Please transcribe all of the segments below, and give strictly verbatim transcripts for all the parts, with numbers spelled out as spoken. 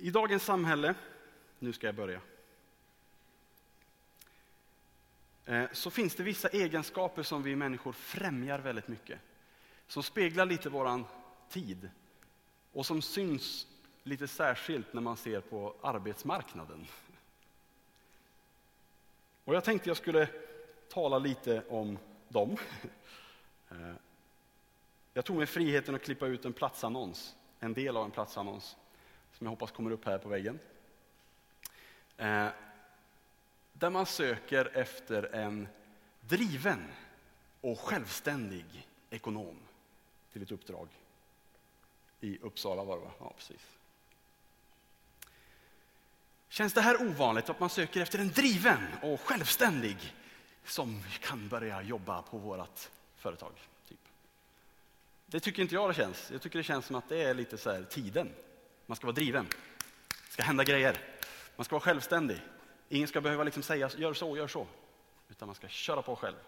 I dagens samhälle, nu ska jag börja, så finns det vissa egenskaper som vi människor främjar väldigt mycket. Som speglar lite våran tid och som syns lite särskilt när man ser på arbetsmarknaden. Och jag tänkte jag skulle tala lite om dem. Jag tog mig friheten att klippa ut en platsannons, en del av en platsannons som jag hoppas kommer upp här på väggen. Där man söker efter en driven och självständig ekonom till ett uppdrag i Uppsala var det va? Ja, precis. Känns det här ovanligt att man söker efter en driven och självständig som kan börja jobba på vårat företag? Typ. Det tycker inte jag det känns. Jag tycker det känns som att det är lite så här tiden. Man ska vara driven. Det ska hända grejer. Man ska vara självständig. Ingen ska behöva liksom säga gör så, gör så. Utan man ska köra på själv.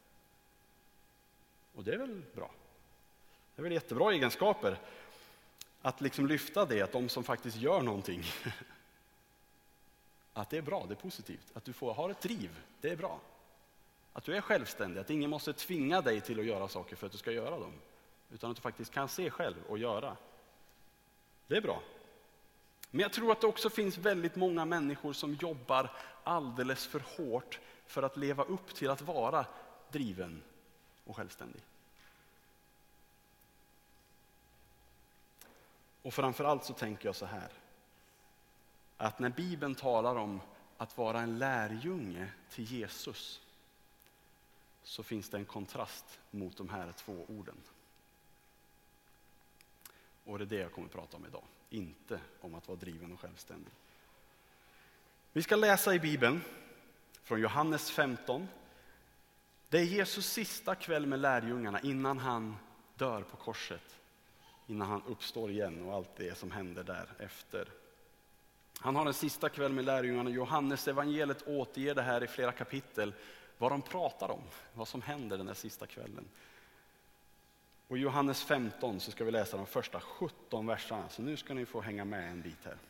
Och det är väl bra. Det är väl jättebra egenskaper. Att liksom lyfta det, att de som faktiskt gör någonting. Att det är bra, det är positivt. Att du får ha ett driv, det är bra. Att du är självständig, att ingen måste tvinga dig till att göra saker för att du ska göra dem. Utan att du faktiskt kan se själv och göra. Det är bra. Men jag tror att det också finns väldigt många människor som jobbar alldeles för hårt för att leva upp till att vara driven och självständig. Och framförallt så tänker jag så här. Att när Bibeln talar om att vara en lärjunge till Jesus så finns det en kontrast mot de här två orden. Och det är det jag kommer att prata om idag. Inte om att vara driven och självständig. Vi ska läsa i Bibeln från Johannes femton. Det är Jesus sista kväll med lärjungarna innan han dör på korset. Innan han uppstår igen och allt det som händer därefter. Han har en sista kväll med lärjungarna. Johannes evangeliet återger det här i flera kapitel. Vad de pratar om. Vad som händer den här sista kvällen. Och i Johannes femton så ska vi läsa de första sjutton verserna. Så nu ska ni få hänga med en bit här.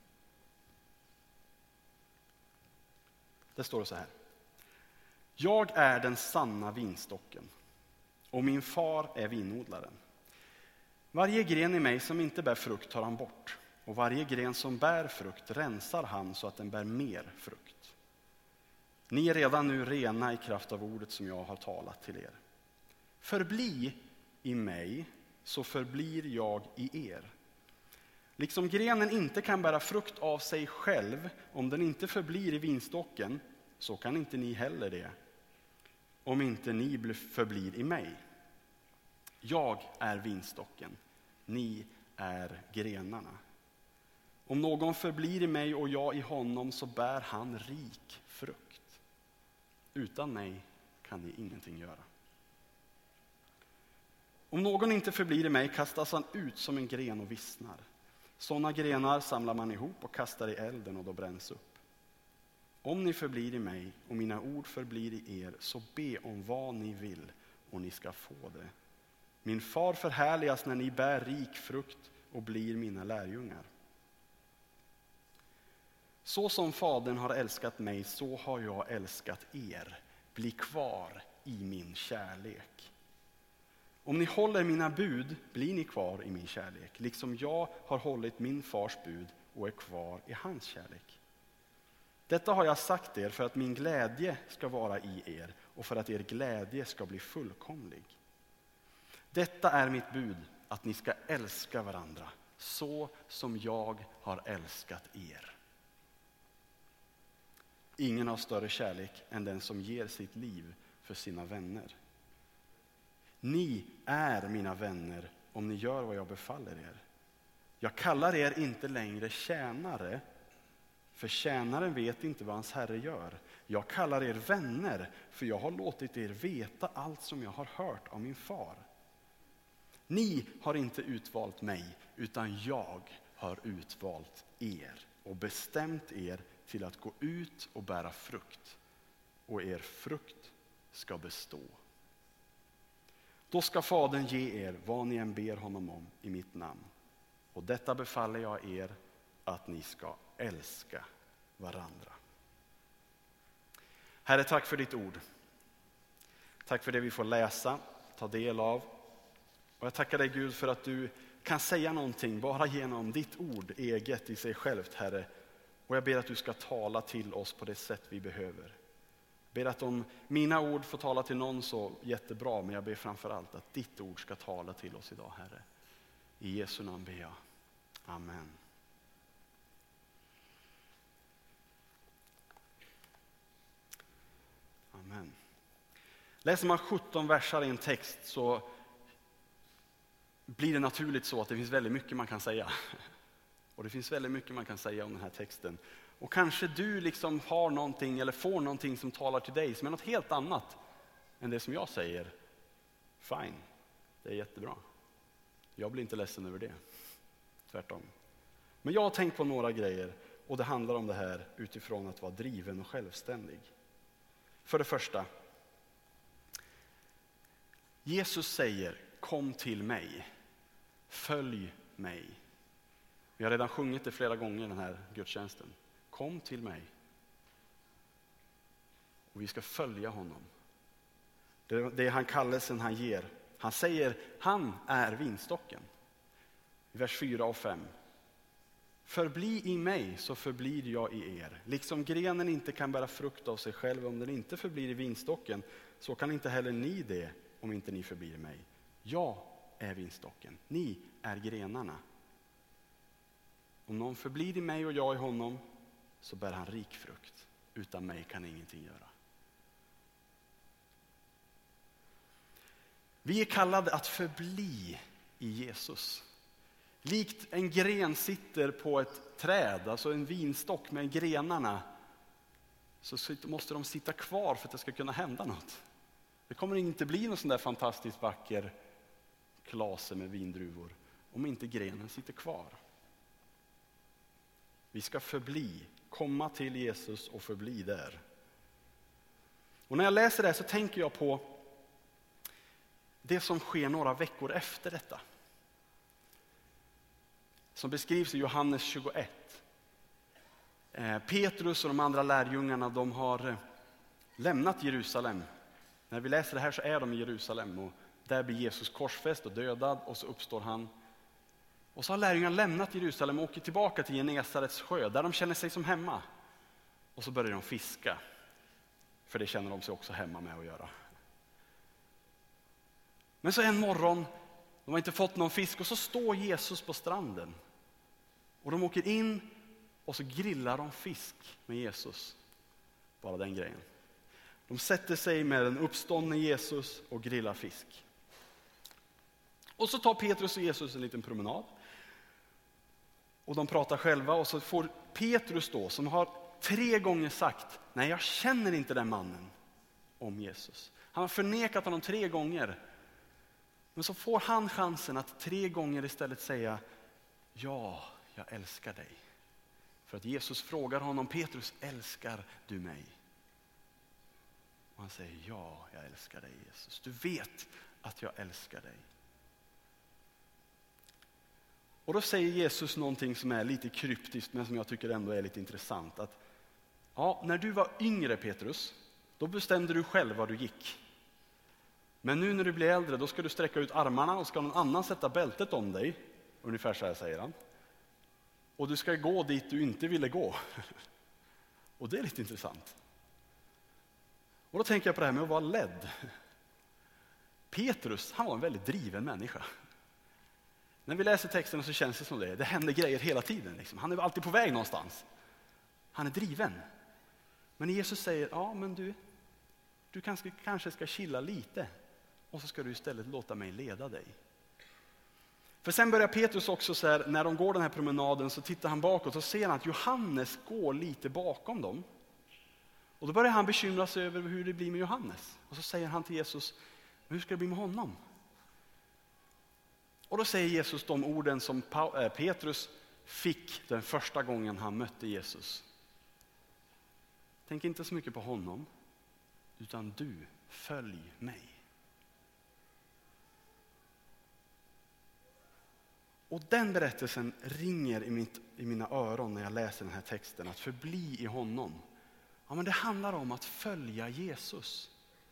Det står så här. Jag är den sanna vinstocken. Och min far är vinodlaren. Varje gren i mig som inte bär frukt tar han bort. Och varje gren som bär frukt rensar han så att den bär mer frukt. Ni är redan nu rena i kraft av ordet som jag har talat till er. Förbli i mig så förblir jag i er. Liksom grenen inte kan bära frukt av sig själv om den inte förblir i vinstocken så kan inte ni heller det. Om inte ni förblir i mig. Jag är vinstocken, ni är grenarna. Om någon förblir i mig och jag i honom så bär han rik frukt. Utan mig kan ni ingenting göra. Om någon inte förblir i mig kastas han ut som en gren och vissnar. Sådana grenar samlar man ihop och kastar i elden och då bränns upp. Om ni förblir i mig och mina ord förblir i er så be om vad ni vill och ni ska få det. Min far förhärligas när ni bär rik frukt och blir mina lärjungar. Så som Fadern har älskat mig så har jag älskat er. Bli kvar i min kärlek. Om ni håller mina bud blir ni kvar i min kärlek. Liksom jag har hållit min fars bud och är kvar i hans kärlek. Detta har jag sagt er för att min glädje ska vara i er och för att er glädje ska bli fullkomlig. Detta är mitt bud, att ni ska älska varandra så som jag har älskat er. Ingen har större kärlek än den som ger sitt liv för sina vänner. Ni är mina vänner om ni gör vad jag befaller er. Jag kallar er inte längre tjänare, för tjänaren vet inte vad hans herre gör. Jag kallar er vänner, för jag har låtit er veta allt som jag har hört av min far. Ni har inte utvalt mig, utan jag har utvalt er och bestämt er till att gå ut och bära frukt. Och er frukt ska bestå. Då ska Fadern ge er vad ni än ber honom om i mitt namn. Och detta befaller jag er, att ni ska älska varandra. Herre, tack för ditt ord. Tack för det vi får läsa, ta del av. Och jag tackar dig Gud för att du kan säga någonting bara genom ditt ord eget i sig självt, Herre. Och jag ber att du ska tala till oss på det sätt vi behöver. Jag ber att om mina ord får tala till någon så jättebra, men jag ber framförallt att ditt ord ska tala till oss idag, Herre. I Jesu namn ber jag. Amen. Amen. Läser man sjutton versar i en text så blir det naturligt så att det finns väldigt mycket man kan säga. Och det finns väldigt mycket man kan säga om den här texten. Och kanske du liksom har någonting eller får någonting som talar till dig som är något helt annat än det som jag säger. Fine, det är jättebra. Jag blir inte ledsen över det. Tvärtom. Men jag har tänkt på några grejer och det handlar om det här utifrån att vara driven och självständig. För det första, Jesus säger kom till mig, följ mig. Vi har redan sjungit det flera gånger i den här gudstjänsten. Kom till mig. Och vi ska följa honom. Det är han kallelsen han ger. Han säger, han är vinstocken. I vers fyra och fem. Förbli i mig så förblir jag i er. Liksom grenen inte kan bära frukt av sig själv om den inte förblir i vinstocken, så kan inte heller ni det om inte ni förblir i mig. Jag är vinstocken, ni är grenarna. Om någon förblir i mig och jag i honom så bär han rik frukt. Utan mig kan ingenting göra. Vi är kallade att förbli i Jesus. Likt en gren sitter på ett träd, alltså en vinstock med grenarna, så måste de sitta kvar för att det ska kunna hända något. Det kommer inte bli någon sån där fantastiskt vacker klase med vindruvor om inte grenen sitter kvar. Vi ska förbli, komma till Jesus och förbli där. Och när jag läser det här så tänker jag på det som sker några veckor efter detta. Som beskrivs i Johannes tjugoett. Petrus och de andra lärjungarna, de har lämnat Jerusalem. När vi läser det här så är de i Jerusalem och där blir Jesus korsfäst och dödad och så uppstår han. Och så har lärjungarna lämnat Jerusalem och åker tillbaka till Genesarets sjö där de känner sig som hemma. Och så börjar de fiska. För det känner de sig också hemma med att göra. Men så en morgon, de har inte fått någon fisk och så står Jesus på stranden. Och de åker in och så grillar de fisk med Jesus. Bara den grejen. De sätter sig med den uppståndne Jesus och grillar fisk. Och så tar Petrus och Jesus en liten promenad. Och de pratar själva och så får Petrus då, som har tre gånger sagt nej, jag känner inte den mannen, om Jesus. Han har förnekat honom tre gånger. Men så får han chansen att tre gånger istället säga ja, jag älskar dig. För att Jesus frågar honom, Petrus, älskar du mig? Och han säger ja, jag älskar dig Jesus. Du vet att jag älskar dig. Och då säger Jesus någonting som är lite kryptiskt men som jag tycker ändå är lite intressant. Att, ja, när du var yngre Petrus, då bestämde du själv var du gick. Men nu när du blir äldre, då ska du sträcka ut armarna och ska någon annan sätta bältet om dig. Ungefär så här säger han. Och du ska gå dit du inte ville gå. Och det är lite intressant. Och då tänker jag på det här med att vara ledd. Petrus, han var en väldigt driven människa. När vi läser texten så känns det som det. Det händer grejer hela tiden. Liksom. Han är alltid på väg någonstans. Han är driven. Men Jesus säger, ja men du, du kanske, kanske ska chilla lite. Och så ska du istället låta mig leda dig. För sen börjar Petrus också så här, när de går den här promenaden så tittar han bakåt och ser han att Johannes går lite bakom dem. Och då börjar han bekymra sig över hur det blir med Johannes. Och så säger han till Jesus, hur ska det bli med honom? Och då säger Jesus de orden som Petrus fick den första gången han mötte Jesus. Tänk inte så mycket på honom, utan du, följ mig. Och den berättelsen ringer i, mitt, i mina öron när jag läser den här texten. Att förbli i honom. Ja, men det handlar om att följa Jesus.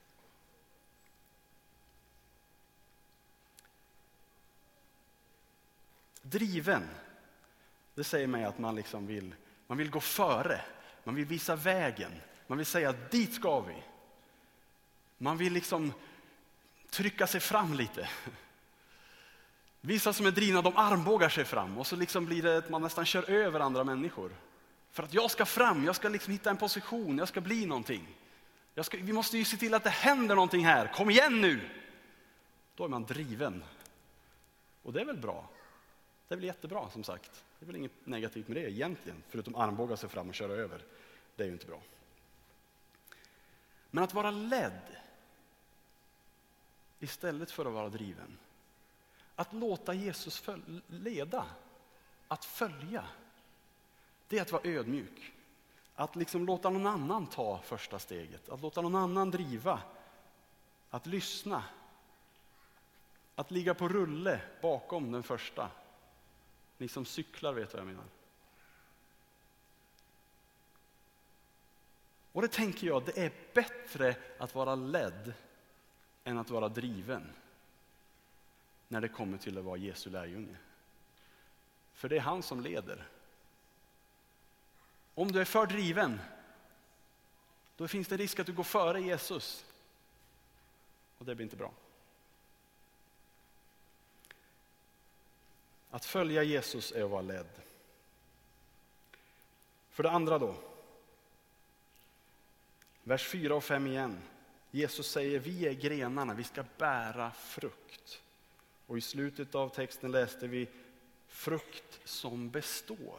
Driven. Det säger mig att man liksom vill, man vill gå före. Man vill visa vägen. Man vill säga att dit ska vi. Man vill liksom trycka sig fram lite. Vissa som är drivna, de armbågar sig fram. Och så liksom blir det att man nästan kör över andra människor. För att jag ska fram, jag ska liksom hitta en position, jag ska bli någonting. Jag ska, vi måste ju se till att det händer någonting här. Kom igen nu! Då är man driven. Och det är väl bra. Det är väl jättebra som sagt. Det är väl inget negativt med det egentligen. Förutom armbåga sig fram och köra över. Det är ju inte bra. Men att vara ledd istället för att vara driven. Att låta Jesus föl- leda. Att följa. Det är att vara ödmjuk. Att liksom låta någon annan ta första steget. Att låta någon annan driva. Att lyssna. Att ligga på rulle bakom den första. Ni som cyklar vet vad jag menar. Och det tänker jag, det är bättre att vara ledd än att vara driven. När det kommer till att vara Jesu lärjunge. För det är han som leder. Om du är för driven, då finns det risk att du går före Jesus. Och det blir inte bra. Att följa Jesus är att vara ledd. För det andra då. Vers fyra och fem igen. Jesus säger, vi är grenarna, vi ska bära frukt. Och i slutet av texten läste vi frukt som består.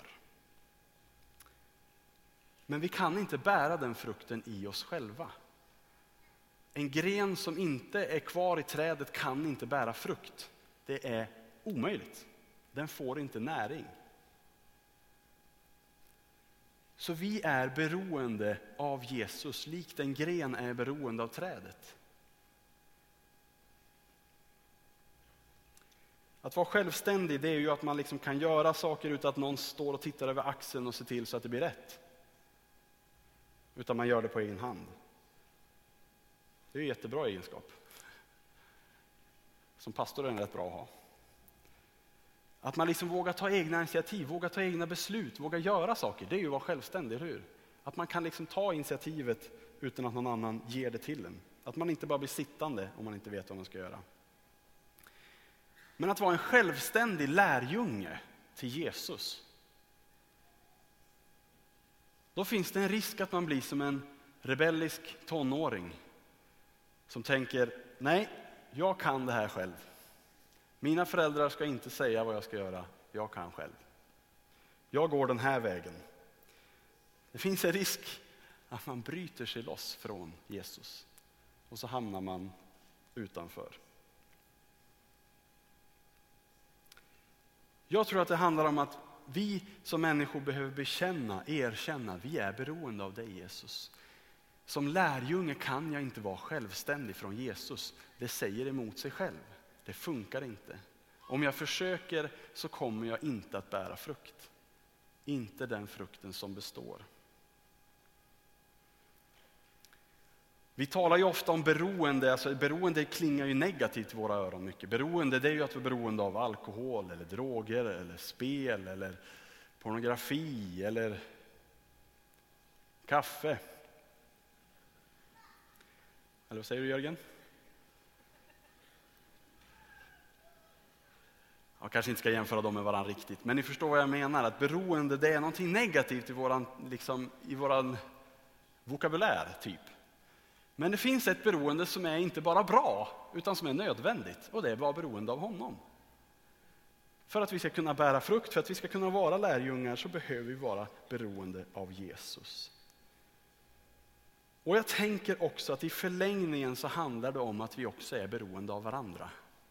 Men vi kan inte bära den frukten i oss själva. En gren som inte är kvar i trädet kan inte bära frukt. Det är omöjligt. Den får inte näring. Så vi är beroende av Jesus, likt en gren är beroende av trädet. Att vara självständig, det är ju att man liksom kan göra saker utan att någon står och tittar över axeln och ser till så att det blir rätt. Utan man gör det på egen hand. Det är ju jättebra egenskap. Som pastor är det rätt bra att ha. Att man liksom vågar ta egna initiativ, vågar ta egna beslut, vågar göra saker. Det är ju att vara självständig, eller hur? Att man kan liksom ta initiativet utan att någon annan ger det till en. Att man inte bara blir sittande om man inte vet vad man ska göra. Men att vara en självständig lärjunge till Jesus. Då finns det en risk att man blir som en rebellisk tonåring. Som tänker, nej, jag kan det här själv. Mina föräldrar ska inte säga vad jag ska göra, jag kan själv. Jag går den här vägen. Det finns en risk att man bryter sig loss från Jesus. Och så hamnar man utanför. Jag tror att det handlar om att vi som människor behöver bekänna, erkänna, vi är beroende av dig Jesus. Som lärjunge kan jag inte vara självständig från Jesus. Det säger emot sig själv. Det funkar inte. Om jag försöker så kommer jag inte att bära frukt. Inte den frukten som består. Vi talar ju ofta om beroende. Alltså beroende klingar ju negativt i våra öron mycket. Beroende, det är ju att vi är beroende av alkohol eller droger eller spel eller pornografi eller kaffe. Eller vad säger du, Jörgen? Jag kanske inte ska jämföra dem med varandra riktigt. Men ni förstår vad jag menar. Att beroende, det är någonting negativt i våran, liksom, i våran vokabulär typ. Men det finns ett beroende som är inte bara bra utan som är nödvändigt. Och det är att vara beroende av honom. För att vi ska kunna bära frukt, för att vi ska kunna vara lärjungar, så behöver vi vara beroende av Jesus. Och jag tänker också att i förlängningen så handlar det om att vi också är beroende av varandra.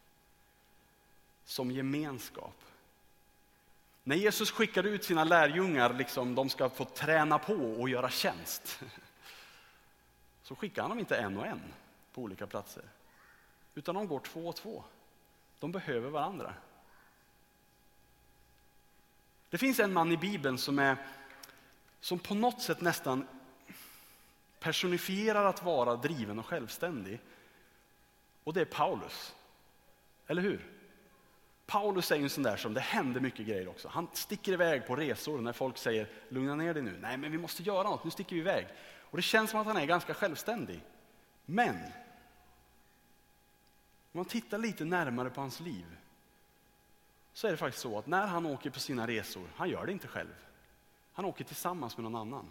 Som gemenskap. När Jesus skickade ut sina lärjungar, liksom, de ska få träna på och göra tjänst. Så skickar han dem inte en och en på olika platser. Utan de går två och två. De behöver varandra. Det finns en man i Bibeln som är som på något sätt nästan personifierar att vara driven och självständig. Och det är Paulus. Eller hur? Paulus är ju en sån där som det händer mycket grejer också. Han sticker iväg på resor när folk säger lugna ner dig nu. Nej, men vi måste göra något, nu sticker vi iväg. Och det känns som att han är ganska självständig. Men om man tittar lite närmare på hans liv så är det faktiskt så att när han åker på sina resor, han gör det inte själv. Han åker tillsammans med någon annan.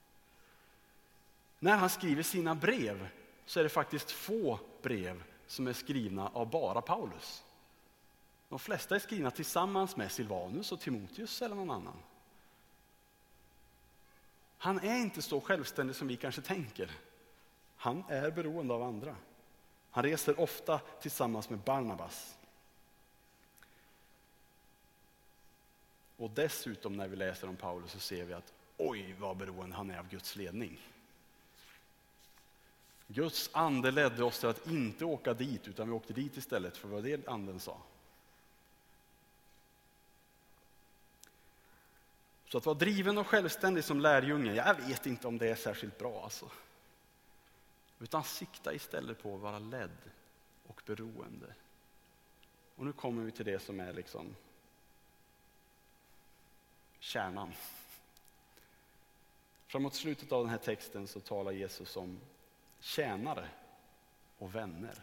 När han skriver sina brev så är det faktiskt få brev som är skrivna av bara Paulus. De flesta är skrivna tillsammans med Silvanus och Timoteus eller någon annan. Han är inte så självständig som vi kanske tänker. Han är beroende av andra. Han reser ofta tillsammans med Barnabas. Och dessutom när vi läser om Paulus så ser vi att oj vad beroende han är av Guds ledning. Guds ande ledde oss till att inte åka dit utan vi åkte dit istället för vad det anden sa. Så att vara driven och självständig som lärjunge, jag vet inte om det är särskilt bra alltså. Utan sikta istället på att vara ledd och beroende. Och nu kommer vi till det som är liksom kärnan. Framåt slutet av den här texten så talar Jesus om tjänare och vänner.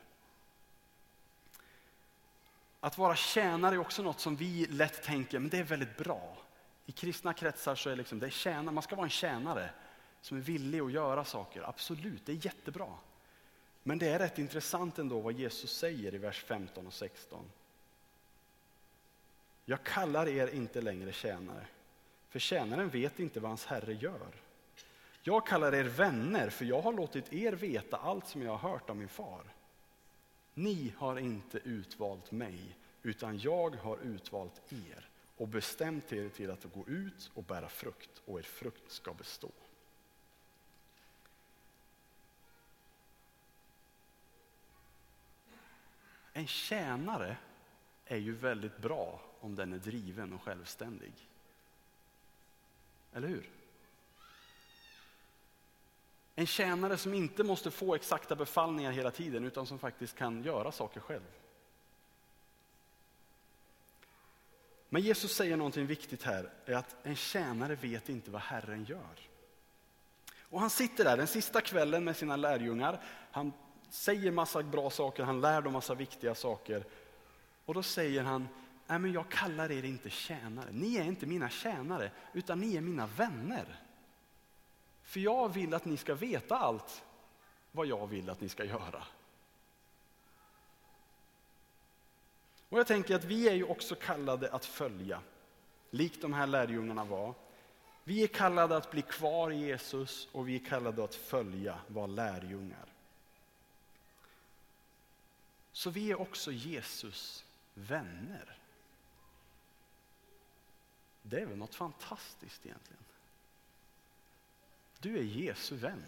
Att vara tjänare är också något som vi lätt tänker, men det är väldigt bra. I kristna kretsar så är liksom, det är tjänare, man ska vara en tjänare som är villig att göra saker. Absolut, det är jättebra. Men det är rätt intressant ändå vad Jesus säger i vers femton och sexton. Jag kallar er inte längre tjänare, för tjänaren vet inte vad hans herre gör. Jag kallar er vänner, för jag har låtit er veta allt som jag har hört av min far. Ni har inte utvalt mig, utan jag har utvalt er och bestämt er till att gå ut och bära frukt, och er frukt ska bestå. En tjänare är ju väldigt bra om den är driven och självständig. Eller hur? En tjänare som inte måste få exakta befallningar hela tiden utan som faktiskt kan göra saker själv. Men Jesus säger någonting viktigt här, är att en tjänare vet inte vad Herren gör. Och han sitter där den sista kvällen med sina lärjungar. Han säger massa bra saker, han lär dem massa viktiga saker. Och då säger han, nej men jag kallar er inte tjänare. Ni är inte mina tjänare, utan ni är mina vänner. För jag vill att ni ska veta allt vad jag vill att ni ska göra. Och jag tänker att vi är ju också kallade att följa, likt de här lärjungarna var. Vi är kallade att bli kvar i Jesus och vi är kallade att följa, vara lärjungar. Så vi är också Jesus vänner. Det är väl något fantastiskt egentligen. Du är Jesu vän.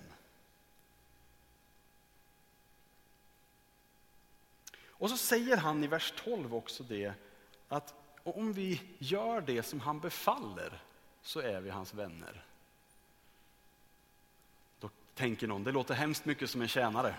Och så säger han i vers tolv också det, att om vi gör det som han befaller så är vi hans vänner. Då tänker någon, det låter hemskt mycket som en tjänare.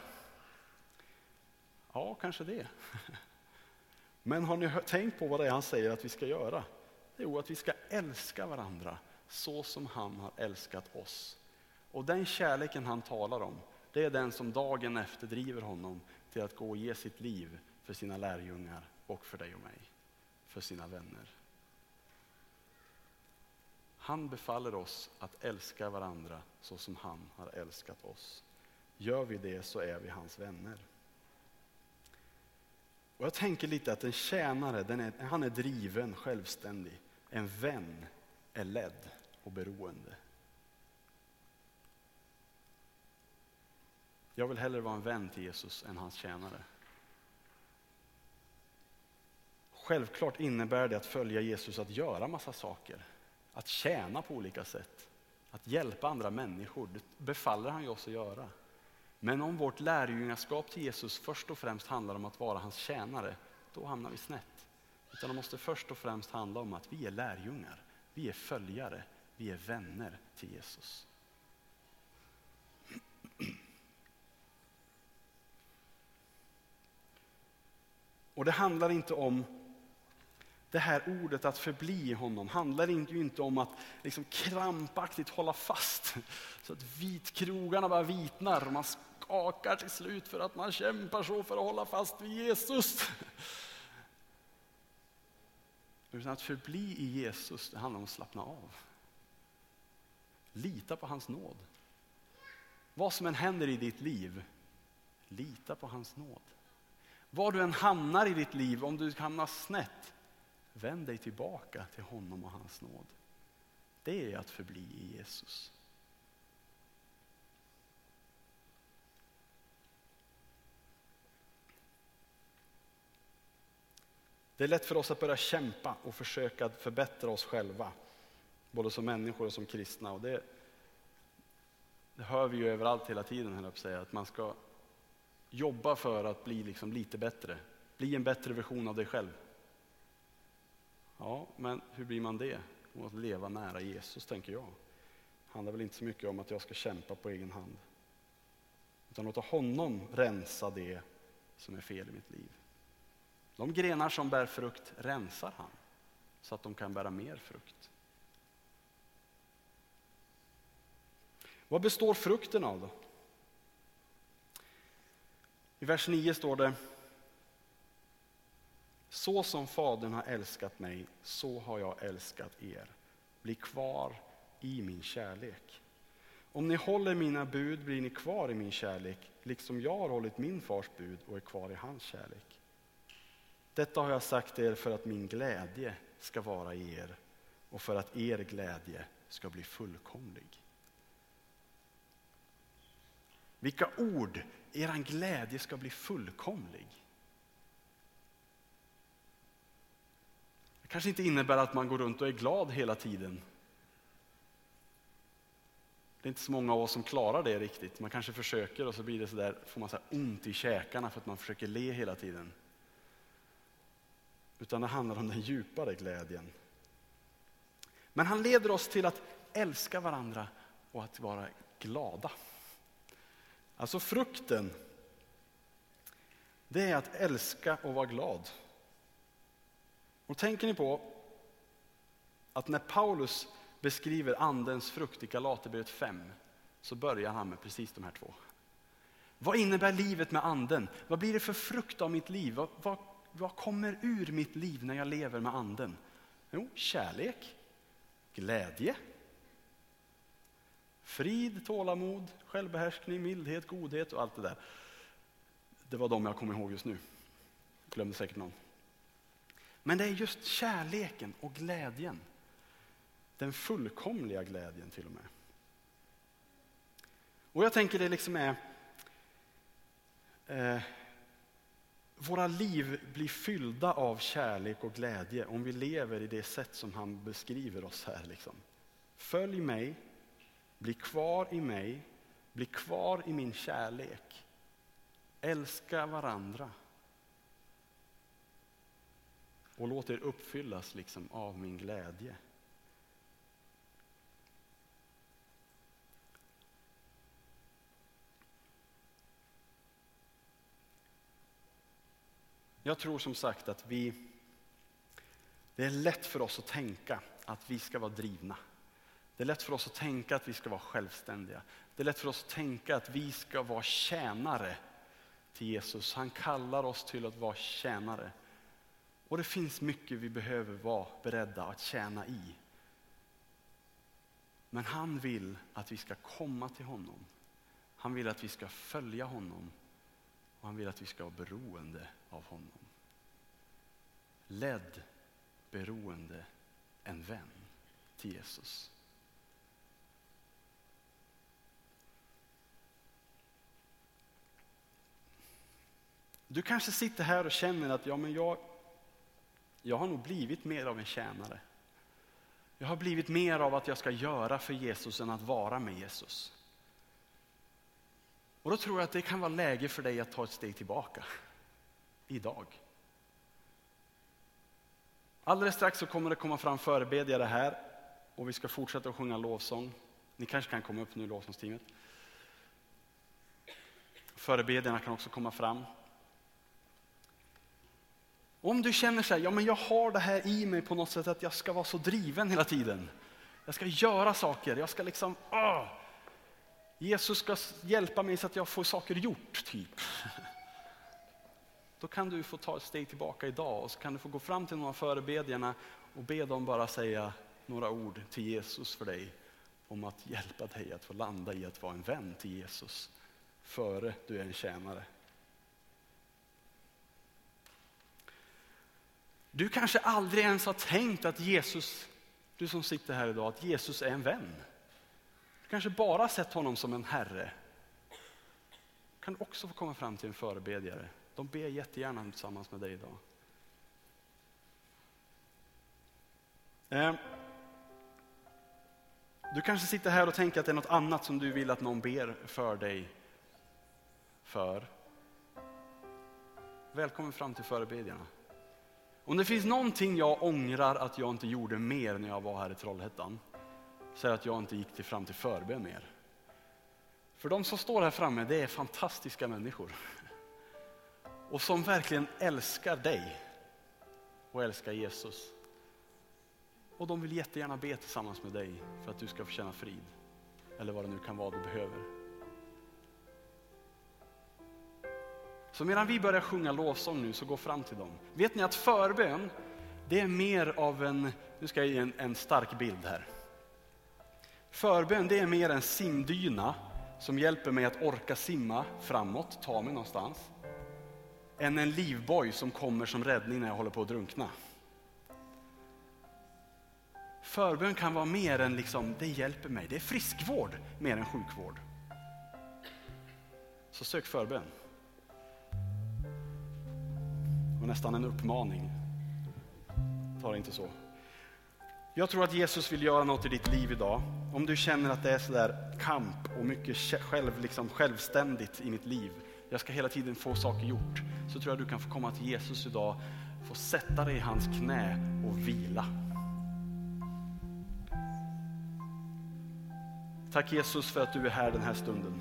Ja, kanske det. Men har ni tänkt på vad det är han säger att vi ska göra? Jo, att vi ska älska varandra så som han har älskat oss. Och den kärleken han talar om, det är den som dagen efter driver honom till att gå och ge sitt liv för sina lärjungar och för dig och mig, för sina vänner. Han befaller oss att älska varandra så som han har älskat oss. Gör vi det så är vi hans vänner. Och jag tänker lite att en tjänare, den är, han är driven, självständig. En vän är ledd och beroende. Jag vill hellre vara en vän till Jesus än hans tjänare. Självklart innebär det att följa Jesus att göra massa saker. Att tjäna på olika sätt. Att hjälpa andra människor. Det befaller han ju oss att göra. Men om vårt lärjungaskap till Jesus först och främst handlar om att vara hans tjänare, då hamnar vi snett. Utan det måste först och främst handla om att vi är lärjungar. Vi är följare, vi är vänner till Jesus. Och det handlar inte om det här ordet att förbli i honom. Handlar ju inte om att liksom krampaktigt hålla fast så att vitkrogarna bara vitnar och man skakar till slut för att man kämpar så för att hålla fast vid Jesus. Utan att förbli i Jesus, det handlar om att slappna av. Lita på hans nåd. Vad som än händer i ditt liv, lita på hans nåd. Var du än hamnar i ditt liv, om du hamnar snett, vänd dig tillbaka till honom och hans nåd. Det är att förbli i Jesus. Det är lätt för oss att börja kämpa och försöka förbättra oss själva. Både som människor och som kristna. Och det, det hör vi ju överallt hela tiden, höll jag på att säga. Att man ska jobba för att bli liksom lite bättre. Bli en bättre version av dig själv. Ja, men hur blir man det? Om att leva nära Jesus, tänker jag. Det handlar väl inte så mycket om att jag ska kämpa på egen hand. Utan låta honom rensa det som är fel i mitt liv. De grenar som bär frukt rensar han. Så att de kan bära mer frukt. Vad består frukten av då? I vers nio står det: så som Fadern har älskat mig, så har jag älskat er. Bli kvar i min kärlek. Om ni håller mina bud blir ni kvar i min kärlek, liksom jag har hållit min fars bud och är kvar i hans kärlek. Detta har jag sagt er för att min glädje ska vara i er och för att er glädje ska bli fullkomlig. Vilka ord! Eran glädje ska bli fullkomlig. Det kanske inte innebär att man går runt och är glad hela tiden. Det är inte så många av oss som klarar det riktigt. Man kanske försöker och så blir det så där, får man så här ont i käkarna för att man försöker le hela tiden. Utan det handlar om den djupare glädjen. Men han leder oss till att älska varandra och att vara glada. Alltså frukten, det är att älska och vara glad. Och tänker ni på att när Paulus beskriver andens frukt i Galaterbrevet fem så börjar han med precis de här två. Vad innebär livet med anden? Vad blir det för frukt av mitt liv? Vad, vad, vad kommer ur mitt liv när jag lever med anden? Jo, kärlek, glädje, frid, tålamod, självbehärskning, mildhet, godhet och allt det där. Det var de jag kom ihåg just nu. Glömde säkert någon. Men det är just kärleken och glädjen. Den fullkomliga glädjen till och med. Och jag tänker det liksom är eh, våra liv blir fyllda av kärlek och glädje om vi lever i det sätt som han beskriver oss här. Liksom. Följ mig, bli kvar i mig, bli kvar i min kärlek. Älska varandra. Och låt er uppfyllas liksom av min glädje. Jag tror som sagt att vi, det är lätt för oss att tänka att vi ska vara drivna. Det är lätt för oss att tänka att vi ska vara självständiga. Det är lätt för oss att tänka att vi ska vara tjänare till Jesus. Han kallar oss till att vara tjänare. Och det finns mycket vi behöver vara beredda att tjäna i. Men han vill att vi ska komma till honom. Han vill att vi ska följa honom. Och han vill att vi ska vara beroende av honom. Ledd, beroende, en vän till Jesus. Du kanske sitter här och känner att ja, men jag, jag har nog blivit mer av en tjänare. Jag har blivit mer av att jag ska göra för Jesus än att vara med Jesus. Och då tror jag att det kan vara läge för dig att ta ett steg tillbaka. Idag. Alldeles strax så kommer det komma fram förebedjare här. och vi ska fortsätta att sjunga lovsång. Ni kanske kan komma upp nu, lovsångsteamet. Förebedjarna kan också komma fram. Om du känner sig, ja men jag har det här i mig på något sätt att jag ska vara så driven hela tiden. Jag ska göra saker, jag ska liksom, åh, Jesus ska hjälpa mig så att jag får saker gjort, typ. Då kan du få ta ett steg tillbaka idag och så kan du få gå fram till några förebedjarna och be dem bara säga några ord till Jesus för dig om att hjälpa dig att få landa i att vara en vän till Jesus före du är en tjänare. Du kanske aldrig ens har tänkt att Jesus, du som sitter här idag, att Jesus är en vän. Du kanske bara sett honom som en herre. Du kan också få komma fram till en förebedjare. De ber jättegärna tillsammans med dig idag. Eh. Du kanske sitter här och tänker att det är något annat som du vill att någon ber för dig för. Välkommen fram till förebedjarna. Om det finns någonting jag ångrar att jag inte gjorde mer när jag var här i Trollhättan, så är det att jag inte gick till fram till förbön mer. För de som står här framme, det är fantastiska människor. Och som verkligen älskar dig och älskar Jesus. Och de vill jättegärna be tillsammans med dig för att du ska få känna frid. Eller vad det nu kan vara du behöver. Så medan vi börjar sjunga lovsång nu, så gå fram till dem. Vet ni att förbön, det är mer av en, nu ska jag ge en, en stark bild här. Förbön, det är mer en simdyna som hjälper mig att orka simma framåt, ta mig någonstans. Än en livboj som kommer som räddning när jag håller på att drunkna. Förbön kan vara mer än liksom, det hjälper mig. Det är friskvård mer än sjukvård. Så sök förbön. Och nästan en uppmaning. Ta det inte så. Jag tror att Jesus vill göra något i ditt liv idag. Om du känner att det är sådär kamp och mycket själv, liksom självständigt i mitt liv. Jag ska hela tiden få saker gjort. Så tror jag du kan få komma till Jesus idag. Få sätta dig i hans knä och vila. Tack Jesus för att du är här den här stunden.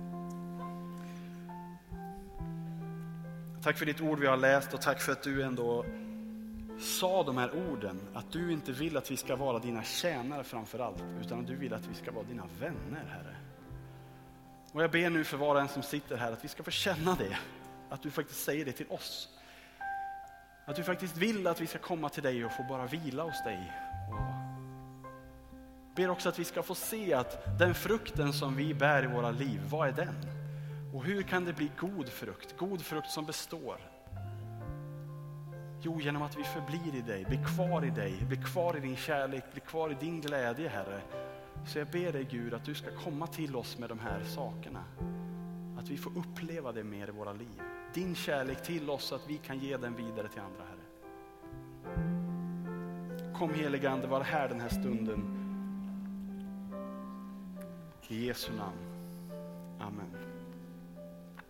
Tack för ditt ord vi har läst och tack för att du ändå sa de här orden. Att du inte vill att vi ska vara dina tjänare framför allt, utan att du vill att vi ska vara dina vänner, Herre. Och jag ber nu för var och en som sitter här att vi ska få känna det. Att du faktiskt säger det till oss. Att du faktiskt vill att vi ska komma till dig och få bara vila hos dig. Och ber också att vi ska få se att den frukten som vi bär i våra liv, vad är den? Och hur kan det bli god frukt? God frukt som består. Jo, genom att vi förblir i dig, blir kvar i dig, blir kvar i din kärlek, blir kvar i din glädje, Herre. Så jag ber dig Gud att du ska komma till oss med de här sakerna. Att vi får uppleva det mer i våra liv. Din kärlek till oss så att vi kan ge den vidare till andra, Herre. Kom helige Ande, var här den här stunden. I Jesu namn. Amen.